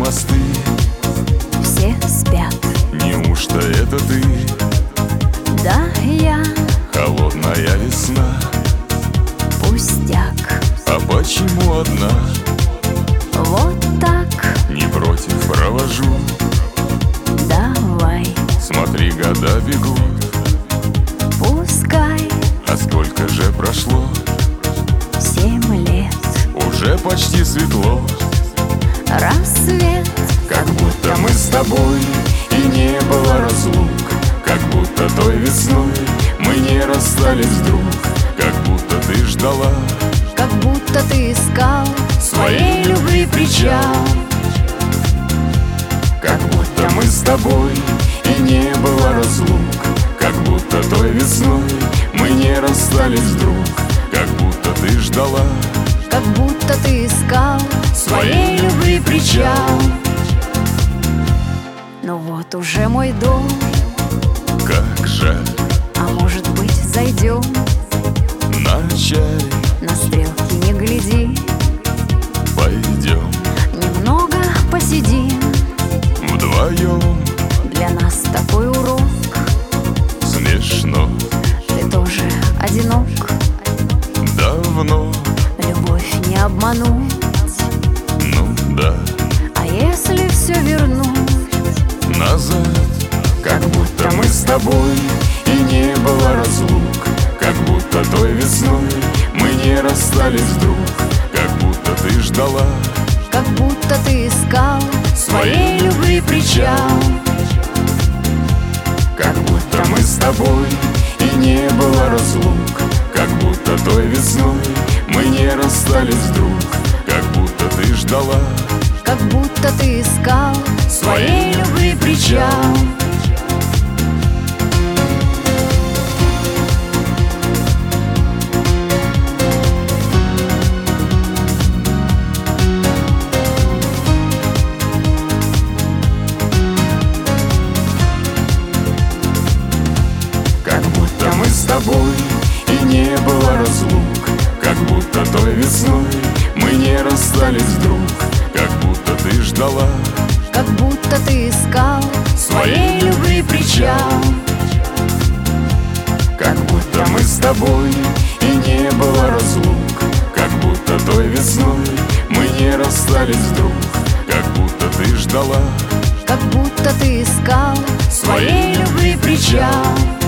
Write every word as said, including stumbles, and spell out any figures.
мосты, все спят. неужто это ты? Да, я Холодная весна, пустяк. а почему одна? Вот так, Не против провожу, давай, смотри, года бегут. пускай. А сколько же прошло? Семь лет, Уже почти светло. рассвет. Как будто мы с тобой и не было разлук, как будто той весной мы не расстались вдруг, как будто ты ждала Как будто ты искал своей любви причал. Как будто мы с тобой и не было разлук, как будто той весной мы не расстались вдруг, как будто ты ждала Как будто ты искал своей любви причал. Ну вот уже мой дом, Как жаль, а может быть зайдем? вначале На стрелки не гляди, пойдем немного посидим. вдвоем. Для нас такой урок, Смешно, ты тоже одинок. давно, Любовь не обмануть, ну да, а если все вернуть? назад. Как будто мы с тобой и не было разлук, как будто той весной мы не расстались вдруг, как будто ты ждала Как будто ты искал своей любви причал. Как будто мы с тобой и не было разлук, как будто той весной мы не расстались вдруг, как будто ты ждала Как будто ты искал своей любви причал. Как будто мы с тобой и не было разлук, как будто той весной мы не расстались вдруг, как будто ты ждала Как будто ты искал своей любви причал. Как будто мы с тобой и не было разлук, как будто той весной мы не расстались вдруг, как будто ты ждала Как будто ты искал своей любви причал.